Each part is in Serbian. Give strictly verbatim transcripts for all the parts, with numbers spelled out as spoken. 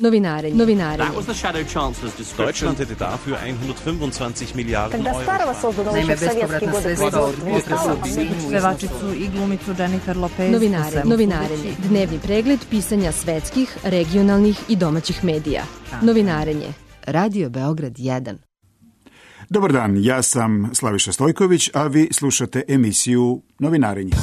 Novinarenje. Novinarenje. Deutschland hätte dafür hundertfünfundzwanzig Milliarden Euro. Naime, bespovratna sredstva od Pevačicu i glumicu Jennifer Lopez. Novinarenje. Novinarenje. Dnevni pregled pisanja svetskih, regionalnih i domaćih medija. Novinarenje. Radio Beograd jedan. Dobar dan, ja sam Slaviša Stojković, a vi slušate emisiju Novinarenje.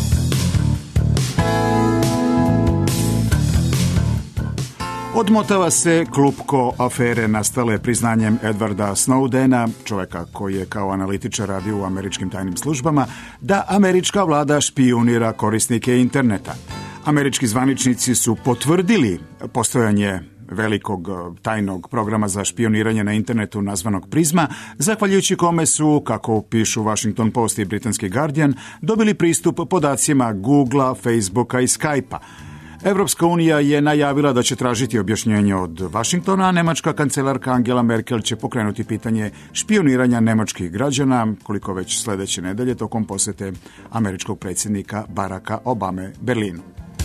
Odmotava se klupko afere nastale priznanjem Edwarda Snowdena, čovjeka koji je kao analitičar radio u američkim tajnim službama, da američka vlada špijunira korisnike interneta. Američki zvaničnici su potvrdili postojanje velikog tajnog programa za špioniranje na internetu nazvanog Prizma, zahvaljujući kome su, kako pišu Washington Post i britanski Guardian, dobili pristup podacima Googlea, Facebooka i Skypea. Evropska unija je najavila da će tražiti objašnjenje od Vašingtona, a nemačka kancelarka Angela Merkel će pokrenuti pitanje špioniranja nemačkih građana, koliko već sljedeće nedelje tokom posete američkog predsjednika Baracka Obame Berlinu.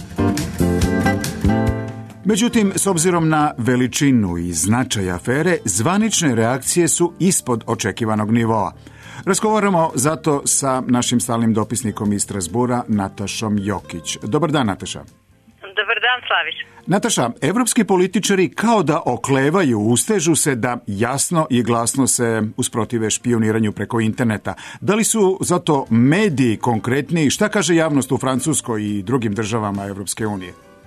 Međutim, s obzirom na veličinu i značaj afere, zvanične reakcije su ispod očekivanog nivoa. Razgovaramo zato sa našim stalnim dopisnikom iz Strasbura, Natašom Jokić. Dobar dan, Nataša. Dobar dan, Slavić. Nataša, evropski političari kao da oklevaju, ustežu se da jasno i glasno se usprotive špijuniranju preko interneta. Da li su zato mediji konkretniji? Šta kaže javnost u Francuskoj i drugim državama Evropske unije?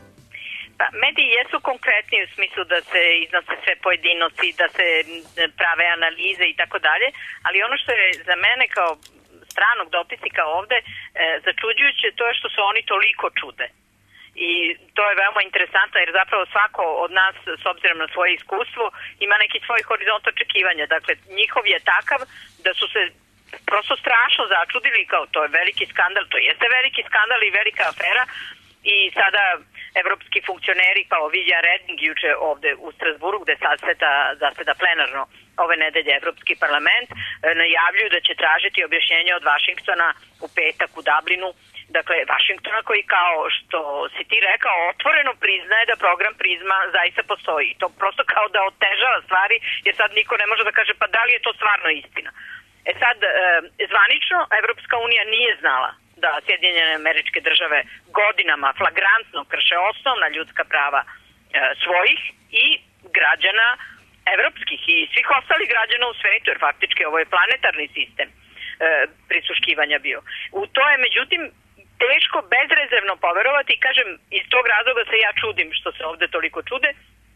Pa, mediji jesu konkretni u smislu da se iznose sve pojedinosti, da se prave analize i tako dalje, ali ono što je za mene kao stranog dopisnika ovde e, začuđujuće, to je što se oni toliko čude. I to je veoma interesantno jer zapravo svako od nas, s obzirom na svoje iskustvo, ima neki svoj horizont očekivanja. Dakle, njihov je takav da su se prosto strašno začudili, kao to je veliki skandal, to jeste veliki skandal i velika afera. I sada evropski funkcioneri kao Vivian Reding juče ovde u Strasburu, gde zaseda, zaseda plenarno ove nedelje Evropski parlament, najavljuju da će tražiti objašnjenje od Vašingtona u petak u Dublinu. Dakle, Vašingtona koji, kao što si ti rekao, otvoreno priznaje da program Prizma zaista postoji. To prosto kao da otežava stvari, jer sad niko ne može da kaže pa da li je to stvarno istina. E sad, e, zvanično, Evropska unija nije znala da Sjedinjene Američke Države godinama flagrantno krše osnovna ljudska prava e, svojih i građana evropskih i svih ostalih građana u svetu, jer faktički ovo je planetarni sistem e, prisluškivanja bio. U to je, međutim, teško bezrezervno poverovati i kažem, iz tog razloga se ja čudim što se ovde toliko čude.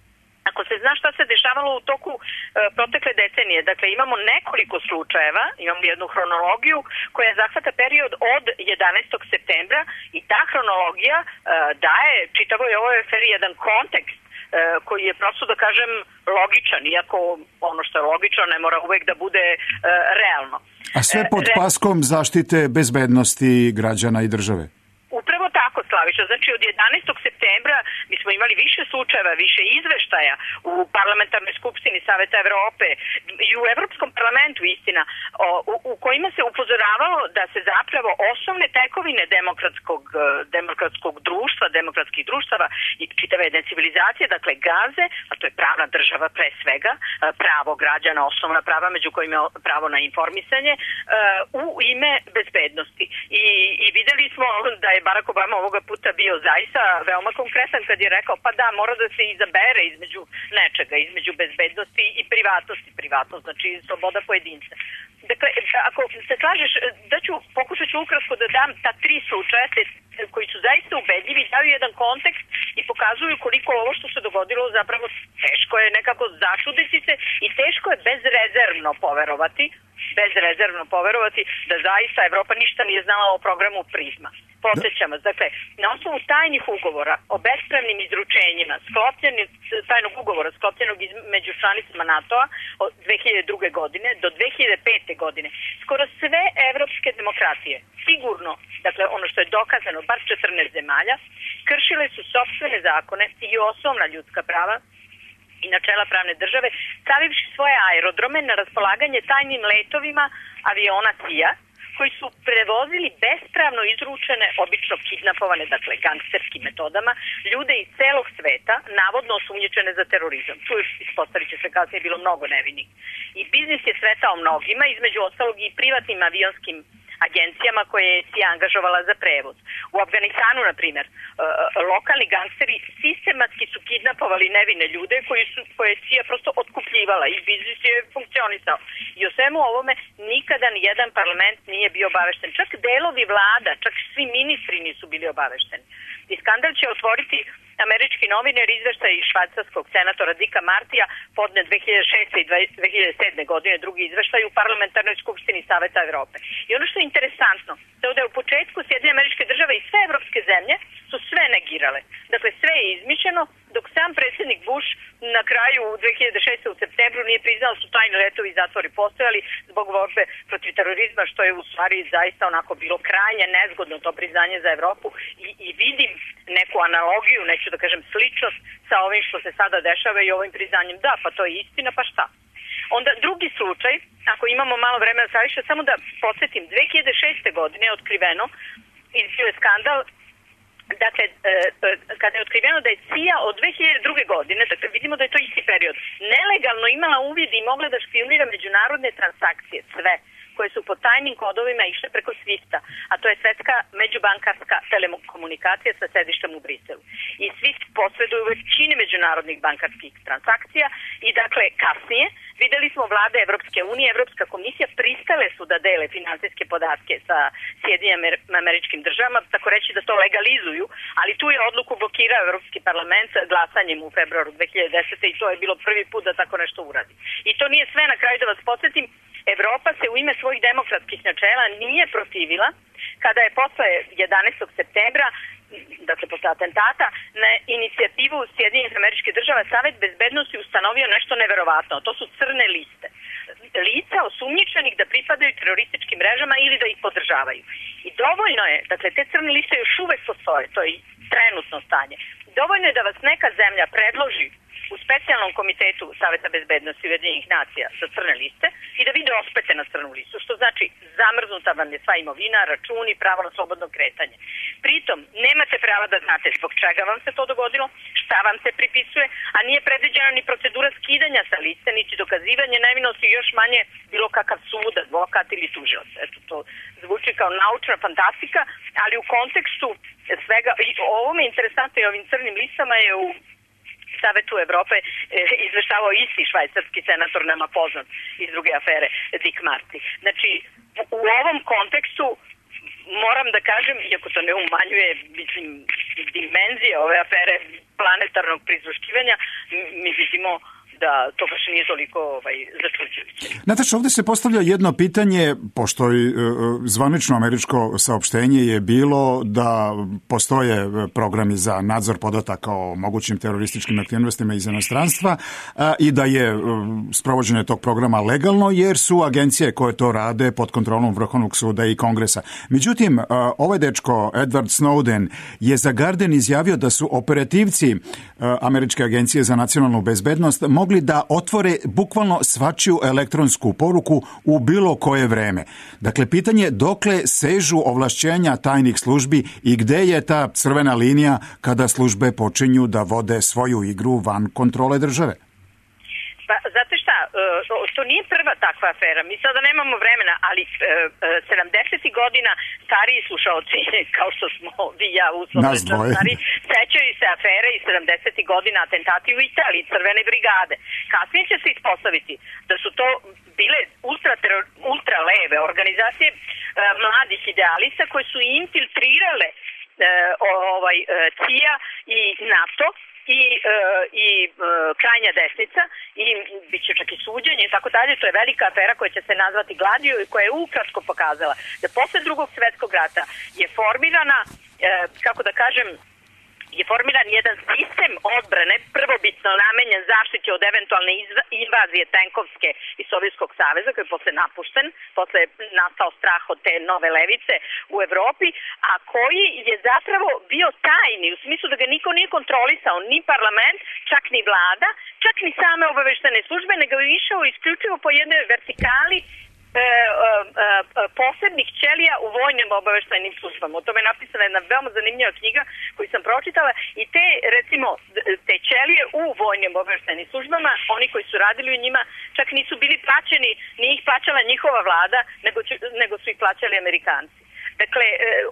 Ako se zna šta se dešavalo u toku e, protekle decenije, dakle imamo nekoliko slučajeva, imamo jednu hronologiju koja zahvata period od jedanaestog septembra i ta hronologija e, daje čitavoj ovoj aferi jedan kontekst e, koji je prosto da kažem logičan, iako ono što je logično ne mora uvek da bude e, realno. A sve pod paskom zaštite bezbednosti građana i države? Upravo tako, Slaviša. Znači, od jedanaestog septembra mi smo imali više slučajeva, više izveštaja u parlamentarnoj skupštini Saveta Evrope i u Evropskom parlamentu, istina, u, u kojima se upozoravalo da se zapravo osnovne tekovine demokratskog, demokratskog društva, demokratskih društava i čitave jedne civilizacije, dakle gaze, a to je pravna država pre svega, pravo građana, osnovna prava, među kojima je pravo na informisanje, u ime bezbednosti. I, i videli smo da je Barack Obama ovoga puta bio zaista veoma konkretan kad je rekao pa da, mora da se izabere između nečega, između bezbednosti i privatnosti. Privatnost znači sloboda pojedinca. Dakle, ako se slažeš, da ću, pokušat ću ukratko da dam ta tri slučaja koji su zaista ubedljivi, daju jedan kontekst i pokazuju koliko ovo što se dogodilo zapravo teško je nekako začuditi se i teško je bezrezervno poverovati, bezrezervno poverovati da zaista Evropa ništa nije znala o programu Prizma. Podsjećamo, dakle, na osnovu tajnih ugovora o bespravnim izručenjima, sklopljenih tajnog ugovora sklopljenog među članicama NATO-a od dve hiljade druge. godine do dve hiljade pete. godine, skoro sve evropske demokratije, sigurno, dakle, ono što je dokazano, bar četrnaest zemalja, kršile su sopstvene zakone i osnovna ljudska prava i načela pravne države, stavivši svoje aerodrome na raspolaganje tajnim letovima aviona C I A koji su prevozili bespravno izručene, obično kidnapovane, dakle gangsterskim metodama, ljude iz celog sveta, navodno osumnjičene za terorizam. Tu je, ispostavit će se kasnije, bilo mnogo nevinih. I biznis je svetao mnogima, između ostalog i privatnim avionskim agencijama koje je C I A angažovala za prevoz. U Afganistanu, na primjer, lokalni gangsteri sistematski su kidnapovali nevine ljude koji su, koje je C I A prosto otkupljivala i biznis je funkcionisao. I o svemu ovome nikada ni jedan parlament nije bio obavešten. Čak delovi vlada, čak svi ministri nisu bili obavešteni. I skandal će otvoriti američki noviner izveštaj iz švajcarskog senatora Dicka Martija podne dve hiljade šeste i dve hiljade sedme godine drugi izveštaj u parlamentarnoj skupštini Saveta Evrope. I ono što je interesantno, da je u početku Sjedinjene Američke Države i sve evropske zemlje su sve negirale. Dakle, sve je izmišljeno, dok sam predsjednik Bush na kraju dve hiljade šeste u septembru nije priznao su tajni letovi i zatvori postojali zbog borbe protiv terorizma, što je u stvari zaista onako bilo krajnje nezgodno to priznanje za Evropu i, i vidim neku analogiju, neću da kažem sličnost sa ovim što se sada dešava i ovim priznanjem. Da, pa to je istina, pa šta? Onda drugi slučaj, ako imamo malo vremena saviše, samo da podsjetim, dve hiljade šeste godine je otkriveno, izbio je skandal, dakle, e, kada je otkriveno da je C I A od dve hiljade druge godine, dakle vidimo da je to isti period, nelegalno imala uvid i mogla da špijunira međunarodne transakcije, sve, koje su po tajnim kodovima išle preko Swifta, a to je svetska međubankarska telekomunikacija sa sedištem u Briselu. I Swift posreduje u većini međunarodnih bankarskih transakcija i dakle kasnije videli smo vlade Evropske unije, Evropska komisija pristale su da dele finansijske podatke sa Sjedinjenim Američkim Državama, tako reći da to legalizuju, ali tu je odluku blokirao Evropski parlament glasanjem u februaru dve hiljade desete i to je bilo prvi put da tako nešto uradi. I to nije sve, na kraju da vas podsjetim, Evropa se u ime svojih demokratskih načela nije protivila kada je posle jedanaestog septembra, dakle posle atentata, na inicijativu Sjedinjenih Američkih Država Savet bezbednosti ustanovio nešto neverovatno. To su crne liste. Lica osumnjičenih da pripadaju terorističkim mrežama ili da ih podržavaju. I dovoljno je, dakle te crne liste još uvek postoje, to je trenutno stanje. Dovoljno je da vas neka zemlja predloži u specijalnom komitetu Saveta bezbednosti Ujedinjenih nacija za crne liste i da vi dospete na crnu listu, što znači zamrznuta vam je sva imovina, računi, pravo na slobodno kretanje. Pritom, nemate prava da znate zbog čega vam se to dogodilo, šta vam se pripisuje, a nije predviđena ni procedura skidanja sa liste, niti dokazivanje nevinosti i još manje bilo kakav sud, advokat ili tužilac. Eto, to zvuči kao naučna fantastika, ali u kontekstu svega, i ovo mi je interesantno i ovim crnim listama je u Savetu Evrope e, izveštavao isti švajcarski senator, nama poznat iz druge afere, Dick Marty. Znači, u ovom kontekstu moram da kažem, iako to ne umanjuje, mislim, dimenzije ove afere planetarnog prisluškivanja, mi vidimo da to baš nije toliko ovaj, začuđujuće. Nataša, ovdje se postavlja jedno pitanje, pošto i e, zvanično američko saopštenje je bilo da postoje programi za nadzor podataka o mogućim terorističkim aktivnostima iz inostranstva a, i da je e, sprovođenje tog programa legalno jer su agencije koje to rade pod kontrolom Vrhovnog suda i Kongresa. Međutim, a, ovaj dečko Edward Snowden je za Guardian izjavio da su operativci a, Američke agencije za nacionalnu bezbednost mogli da otvore bukvalno svačiju elektronsku poruku u bilo koje vreme. Dakle, pitanje je dokle sežu ovlašćenja tajnih službi i gde je ta crvena linija kada službe počinju da vode svoju igru van kontrole države? Pa, znate šta, to nije prva takva afera. Mi sada nemamo vremena, ali sedamdesetih godina stariji slušalci, kao što smo vi i ja uslovno stari, sećaju se afere iz sedamdesetih godina, atentati u Italiji, crvene brigade. Kasnije će se ispostaviti da su to bile ultra, ultra leve organizacije mladih idealista koje su infiltrirale ovaj, C I A i NATO i, i krajnja desnica i bit će čak i suđenje i tako dalje. To je velika afera koja će se nazvati Gladio i koja je ukratko pokazala da posle drugog svjetskog rata je formirana, kako da kažem, je formiran jedan sistem odbrane prvobitno namenjen zaštiti od eventualne invazije tenkovske iz Sovjetskog saveza koji je posle napušten, posle je nastao strah od te nove levice u Evropi, a koji je zapravo bio tajni u smislu da ga niko nije kontrolisao, ni parlament, čak ni vlada, čak ni same obaveštene službe, nego je išao isključivo po jednoj vertikali E, e, e, posebnih ćelija u vojnim obaveštajnim službama. O tome je napisana jedna veoma zanimljiva knjiga koju sam pročitala i te, recimo, te ćelije u vojnim obaveštajnim službama, oni koji su radili u njima, čak nisu bili plaćeni, nije ih plaćala njihova vlada, nego, nego su ih plaćali Amerikanci. Dakle,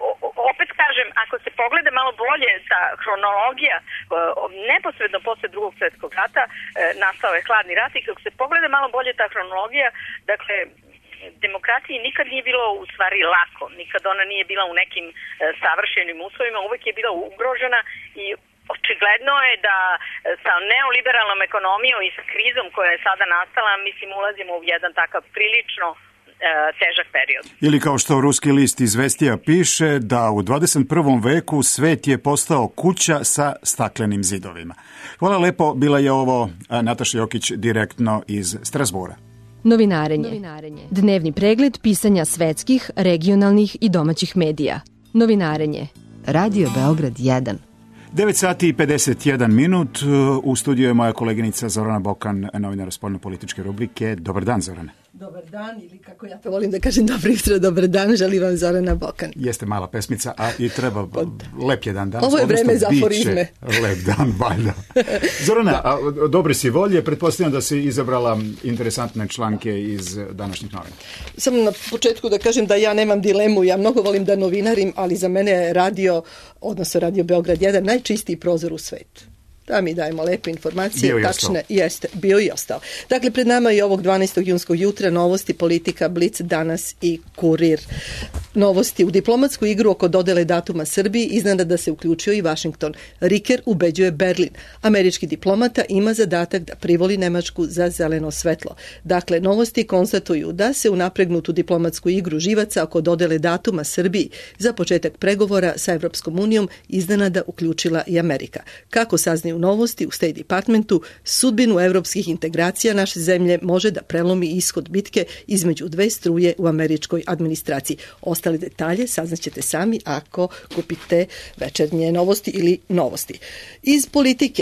opet kažem, ako se pogleda malo bolje ta hronologija, neposredno posle drugog svjetskog rata nastao je hladni rat i kako se pogleda malo bolje ta hronologija, dakle, demokratiji nikad nije bilo u stvari lako, nikad ona nije bila u nekim savršenim uslovima, uvek je bila ugrožena i očigledno je da sa neoliberalnom ekonomijom i sa krizom koja je sada nastala, mislim, ulazimo u jedan takav prilično težak period. Ili kao što ruski list Izvestija piše da u dvadeset prvom veku svet je postao kuća sa staklenim zidovima. Hvala lepo, bila je ovo Nataša Jokić direktno iz Strasbura. Novinarenje. Novinarenje. Dnevni pregled pisanja svetskih, regionalnih i domaćih medija. Novinarenje. Radio Beograd jedan. devet sati i pedeset jedan minut. U studiju je moja koleginica Zorana Bokan, novinar spoljno-političke rubrike. Dobar dan, Zorane. Dobar dan, ili kako ja to volim da kažem, dobro jutro, dobar dan, želim vam Zorana Bokan. Jeste mala pesmica, a i treba lep jedan dan. Ovo je vreme za aforizme. Lep dan, valjda. Zorana, a, dobre si volje, pretpostavljam da si izabrala interesantne članke iz današnjih novina. Samo na početku da kažem da ja nemam dilemu, ja mnogo volim da novinarim, ali za mene je radio, odnosno Radio Beograd jedan, najčistiji prozor u svetu. Da mi dajemo lepe informacije, bio tačne, jeste, bio i ostao. Dakle, pred nama je ovog dvanaestog junskog jutra novosti, politika, Blic, Danas i Kurir. Novosti u diplomatsku igru oko dodele datuma Srbiji iznenada da se uključio i Vašington. Riker ubeđuje Berlin. Američki diplomata ima zadatak da privoli Nemačku za zeleno svetlo. Dakle, novosti konstatuju da se u napregnutu diplomatsku igru živaca oko dodele datuma Srbiji za početak pregovora sa Evropskom unijom iznenada uključila i Amerika. Kako saznaju novosti u State Departmentu, sudbinu evropskih integracija naše zemlje može da prelomi ishod bitke između dve struje u američkoj administraciji. Ostale detalje saznaćete sami ako kupite večernje novosti ili novosti. Iz politike,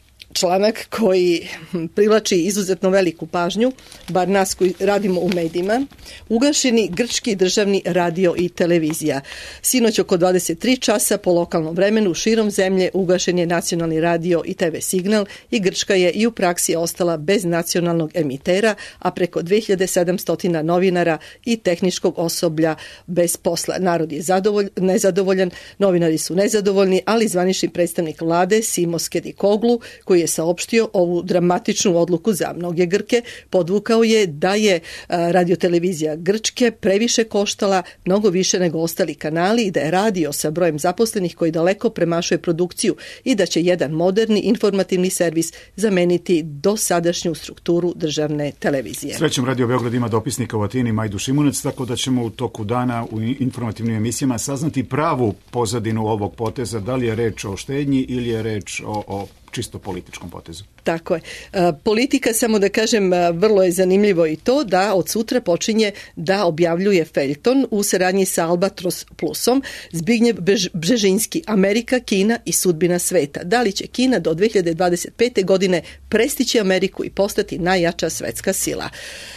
članak koji privlači izuzetno veliku pažnju, bar nas koji radimo u medijima, ugašeni grčki državni radio i televizija. Sinoć oko dvadeset tri časa po lokalnom vremenu širom zemlje ugašen je nacionalni radio i te ve signal i Grčka je i u praksi ostala bez nacionalnog emitera, a preko dve hiljade sedamsto novinara i tehničkog osoblja bez posla. Narod je zadovolj, nezadovoljan, novinari su nezadovoljni, ali zvanični predstavnik vlade Simos Kedikoglu, koji je saopštio ovu dramatičnu odluku za mnoge Grke, podvukao je da je radiotelevizija Grčke previše koštala, mnogo više nego ostali kanali i da je radio sa brojem zaposlenih koji daleko premašuje produkciju i da će jedan moderni informativni servis zameniti dosadašnju strukturu državne televizije. Srećom, Radio Beograd ima dopisnika u Atini Majdu Šimunac, tako da ćemo u toku dana u informativnim emisijama saznati pravu pozadinu ovog poteza, da li je reč o štednji ili je reč o, o čisto političkom potezu. Tako je. Politika, samo da kažem, vrlo je zanimljivo i to da od sutra počinje da objavljuje feljton u saradnji sa Albatros Plusom Zbignjev Bžežinski, Amerika, Kina i sudbina sveta. Da li će Kina do dve hiljade dvadeset pete godine prestići Ameriku i postati najjača svetska sila?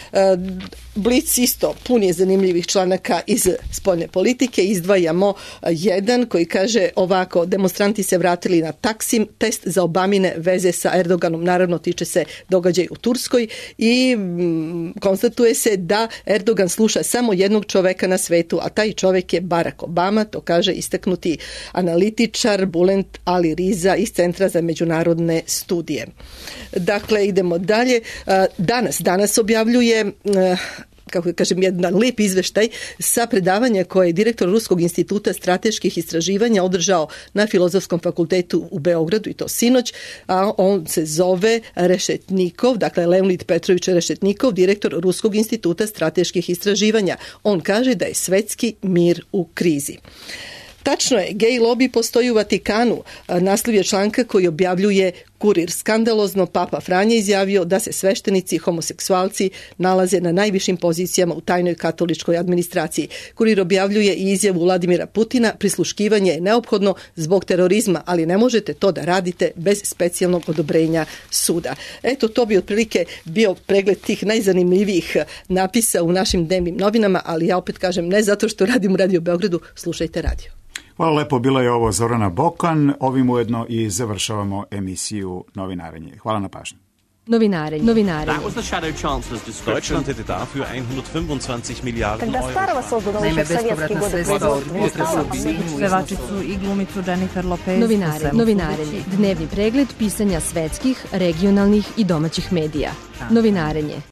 Blic isto pun je zanimljivih članaka iz spoljne politike. Izdvajamo jedan koji kaže ovako: demonstranti se vratili na Taksim, test za Obamine veze sa Erdoganom, naravno tiče se događaj u Turskoj i mm, konstatuje se da Erdogan sluša samo jednog čoveka na svetu, a taj čovek je Barack Obama, to kaže istaknuti analitičar Bulent Ali Riza iz Centra za međunarodne studije. Dakle, idemo dalje. Danas, danas objavljuje kako kažem, jedan lep izveštaj sa predavanja koje je direktor Ruskog instituta strateških istraživanja održao na Filozofskom fakultetu u Beogradu, i to sinoć, a on se zove Rešetnikov, dakle Leonid Petrović Rešetnikov, direktor Ruskog instituta strateških istraživanja. On kaže da je svetski mir u krizi. Tačno je, gej lobby postoji u Vatikanu, naslov je članka koji objavljuje Kurir skandalozno, Papa Franje izjavio da se sveštenici i homoseksualci nalaze na najvišim pozicijama u tajnoj katoličkoj administraciji. Kurir objavljuje i izjavu Vladimira Putina, prisluškivanje je neophodno zbog terorizma, ali ne možete to da radite bez specijalnog odobrenja suda. Eto, to bi otprilike bio pregled tih najzanimljivijih napisa u našim dnevnim novinama, ali ja opet kažem, ne zato što radim u Radio Beogradu, slušajte radio. Hvala lepo, bila je ovo Zorana Bokan. Ovim ujedno i završavamo emisiju Novinarenje. Hvala na pažnju. Novinarenje. Novinarenje. That was the Shadow Chancellor's description. Deutschland hätte dafür hundertfünfundzwanzig Milliarden Euro. Naime, bespovratna sredstva od potresa u Sinju. Pevačicu i glumicu Jennifer Lopez. Novinarenje. Novinarenje. Dnevni pregled pisanja svetskih, regionalnih i domaćih medija. Novinarenje.